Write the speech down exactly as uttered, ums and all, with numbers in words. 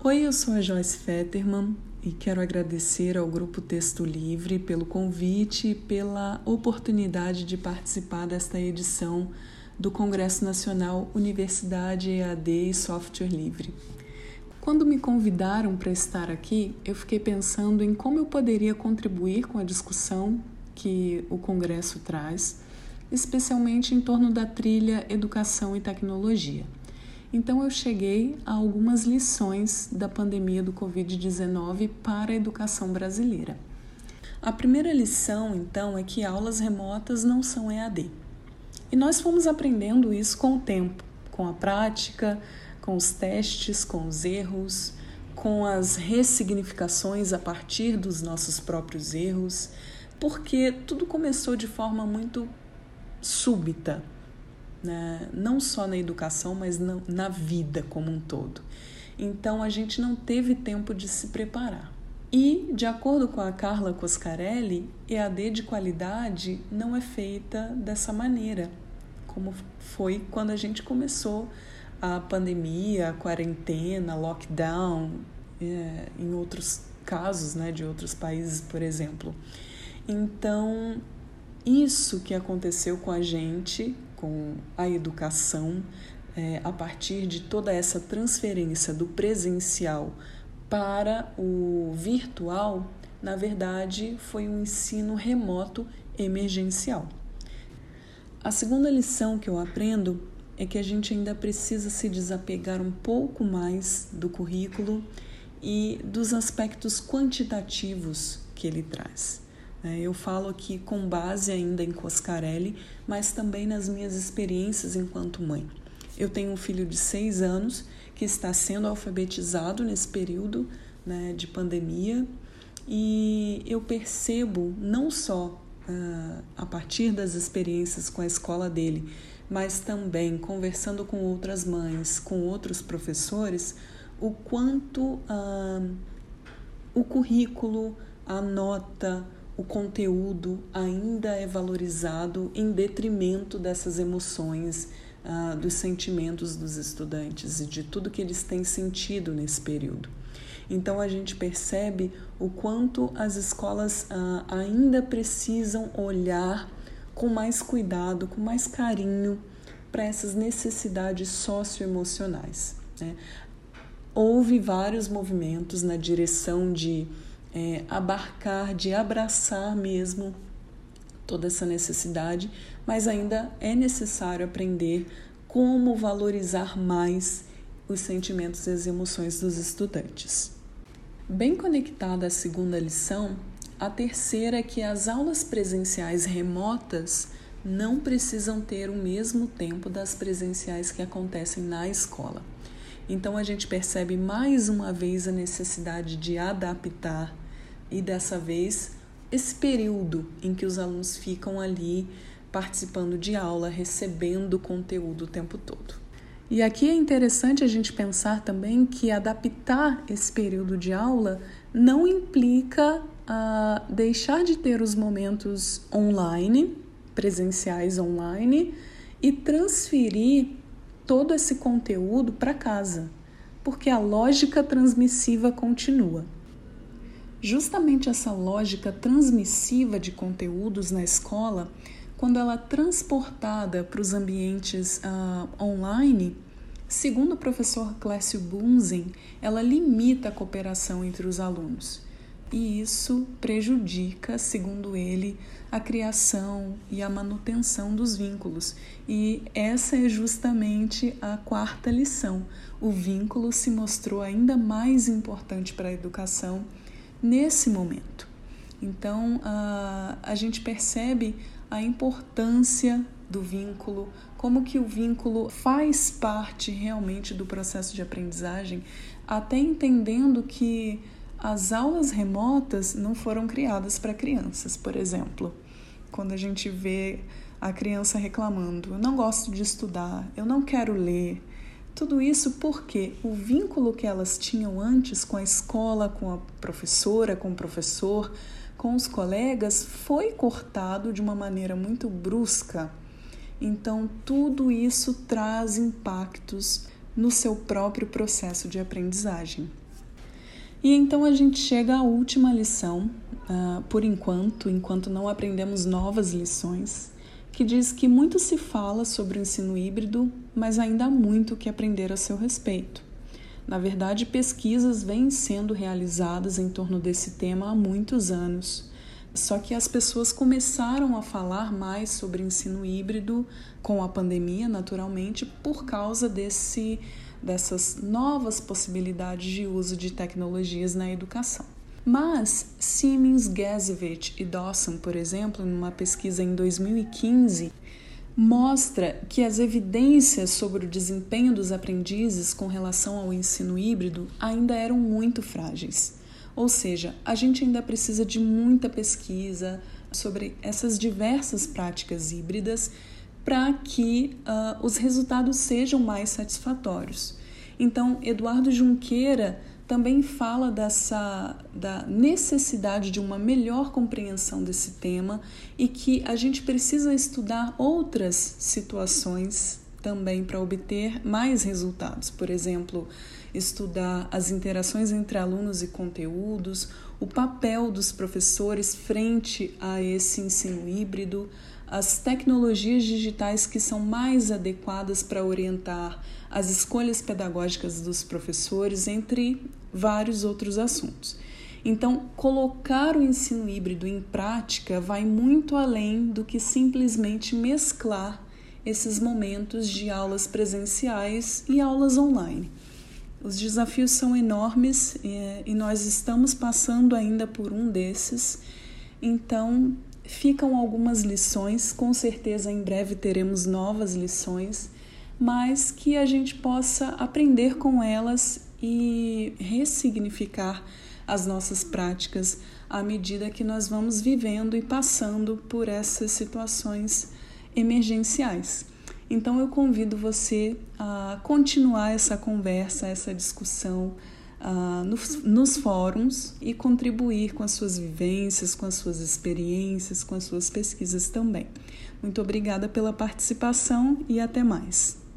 Oi, eu sou a Joyce Fetterman e quero agradecer ao Grupo Texto Livre pelo convite e pela oportunidade de participar desta edição do Congresso Nacional Universidade E A D e Software Livre. Quando me convidaram para estar aqui, eu fiquei pensando em como eu poderia contribuir com a discussão que o Congresso traz, especialmente em torno da trilha Educação e Tecnologia. Então eu cheguei a algumas lições da pandemia do covid dezenove para a educação brasileira. A primeira lição, então, é que aulas remotas não são E A D. E nós fomos aprendendo isso com o tempo, com a prática, com os testes, com os erros, com as ressignificações a partir dos nossos próprios erros, porque tudo começou de forma muito súbita. Né? Não só na educação, mas na, na vida como um todo. Então, a gente não teve tempo de se preparar. E, de acordo com a Carla Coscarelli, E A D de qualidade não é feita dessa maneira, como foi quando a gente começou a pandemia, a quarentena, lockdown, é, em outros casos, né, de outros países, por exemplo. Então, isso que aconteceu com a gente, com a educação, é, a partir de toda essa transferência do presencial para o virtual, na verdade, foi um ensino remoto emergencial. A segunda lição que eu aprendo é que a gente ainda precisa se desapegar um pouco mais do currículo e dos aspectos quantitativos que ele traz. Eu falo aqui com base ainda em Coscarelli, mas também nas minhas experiências enquanto mãe. Eu tenho um filho de seis anos que está sendo alfabetizado nesse período, né, de pandemia, e eu percebo não só uh, a partir das experiências com a escola dele, mas também conversando com outras mães, com outros professores, o quanto uh, o currículo, a nota, o conteúdo ainda é valorizado em detrimento dessas emoções, uh, dos sentimentos dos estudantes e de tudo que eles têm sentido nesse período. Então, a gente percebe o quanto as escolas uh, ainda precisam olhar com mais cuidado, com mais carinho para essas necessidades socioemocionais, né? Houve vários movimentos na direção de É, abarcar, de abraçar mesmo toda essa necessidade, mas ainda é necessário aprender como valorizar mais os sentimentos e as emoções dos estudantes. Bem conectada à segunda lição, a terceira é que as aulas presenciais remotas não precisam ter o mesmo tempo das presenciais que acontecem na escola. Então, a gente percebe mais uma vez a necessidade de adaptar e, dessa vez, esse período em que os alunos ficam ali participando de aula, recebendo conteúdo o tempo todo. E aqui é interessante a gente pensar também que adaptar esse período de aula não implica uh, deixar de ter os momentos online, presenciais online, e transferir todo esse conteúdo para casa, porque a lógica transmissiva continua. Justamente essa lógica transmissiva de conteúdos na escola, quando ela é transportada para os ambientes uh, online, segundo o professor Clécio Bunzen, ela limita a cooperação entre os alunos. E isso prejudica, segundo ele, a criação e a manutenção dos vínculos. E essa é justamente a quarta lição. O vínculo se mostrou ainda mais importante para a educação nesse momento. Então, a, a gente percebe a importância do vínculo, como que o vínculo faz parte realmente do processo de aprendizagem, até entendendo que as aulas remotas não foram criadas para crianças, por exemplo. Quando a gente vê a criança reclamando, eu não gosto de estudar, eu não quero ler. Tudo isso porque o vínculo que elas tinham antes com a escola, com a professora, com o professor, com os colegas, foi cortado de uma maneira muito brusca. Então, tudo isso traz impactos no seu próprio processo de aprendizagem. E então a gente chega à última lição, uh, por enquanto, enquanto não aprendemos novas lições, que diz que muito se fala sobre o ensino híbrido, mas ainda há muito que aprender a seu respeito. Na verdade, pesquisas vêm sendo realizadas em torno desse tema há muitos anos, só que as pessoas começaram a falar mais sobre ensino híbrido com a pandemia, naturalmente, por causa desse, dessas novas possibilidades de uso de tecnologias na educação. Mas Siemens, Gazevich e Dawson, por exemplo, numa pesquisa em dois mil e quinze, mostra que as evidências sobre o desempenho dos aprendizes com relação ao ensino híbrido ainda eram muito frágeis. Ou seja, a gente ainda precisa de muita pesquisa sobre essas diversas práticas híbridas para que uh, os resultados sejam mais satisfatórios. Então, Eduardo Junqueira também fala dessa, da necessidade de uma melhor compreensão desse tema e que a gente precisa estudar outras situações também para obter mais resultados. Por exemplo, estudar as interações entre alunos e conteúdos, o papel dos professores frente a esse ensino híbrido, as tecnologias digitais que são mais adequadas para orientar as escolhas pedagógicas dos professores, entre vários outros assuntos. Então, colocar o ensino híbrido em prática vai muito além do que simplesmente mesclar esses momentos de aulas presenciais e aulas online. Os desafios são enormes e nós estamos passando ainda por um desses, então ficam algumas lições, com certeza em breve teremos novas lições, mas que a gente possa aprender com elas e ressignificar as nossas práticas à medida que nós vamos vivendo e passando por essas situações emergenciais. Então eu convido você a continuar essa conversa, essa discussão uh, nos, nos fóruns e contribuir com as suas vivências, com as suas experiências, com as suas pesquisas também. Muito obrigada pela participação e até mais.